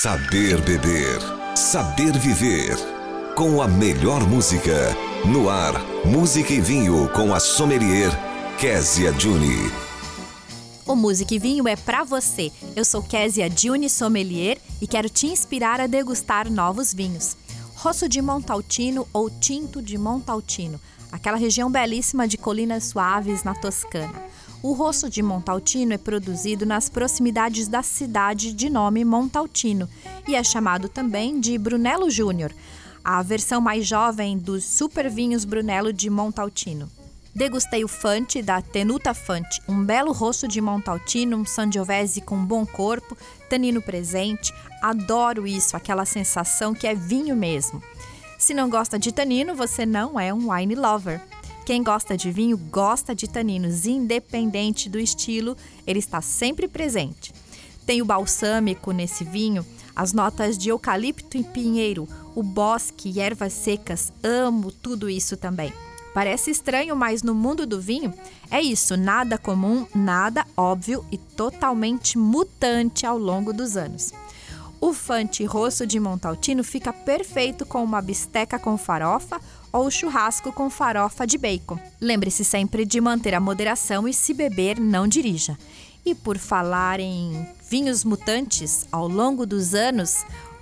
Saber beber, saber viver. Com a melhor música. No ar, Música e Vinho com a sommelier Kézia Juni. O Música e Vinho é pra você. Eu sou Kézia Juni, sommelier, e quero te inspirar a degustar novos vinhos. Rosso de Montalcino ou Tinto de Montalcino, aquela região belíssima de colinas suaves na Toscana. O Rosso de Montalcino é produzido nas proximidades da cidade de nome Montalcino e é chamado também de Brunello Júnior, a versão mais jovem dos super vinhos Brunello de Montalcino. Degustei o Fante da Tenuta Fante, um belo Rosso de Montalcino, um Sangiovese com bom corpo, tanino presente. Adoro isso, aquela sensação que é vinho mesmo. Se não gosta de tanino, você não é um wine lover. Quem gosta de vinho gosta de taninos, independente do estilo, ele está sempre presente. Tem o balsâmico nesse vinho, as notas de eucalipto e pinheiro, o bosque e ervas secas, amo tudo isso também. Parece estranho, mas no mundo do vinho é isso, nada comum, nada óbvio e totalmente mutante ao longo dos anos. O Fante Rosso de Montalcino fica perfeito com uma bisteca com farofa ou churrasco com farofa de bacon. Lembre-se sempre de manter a moderação e, se beber, não dirija. E por falar em vinhos mutantes, ao longo dos anos,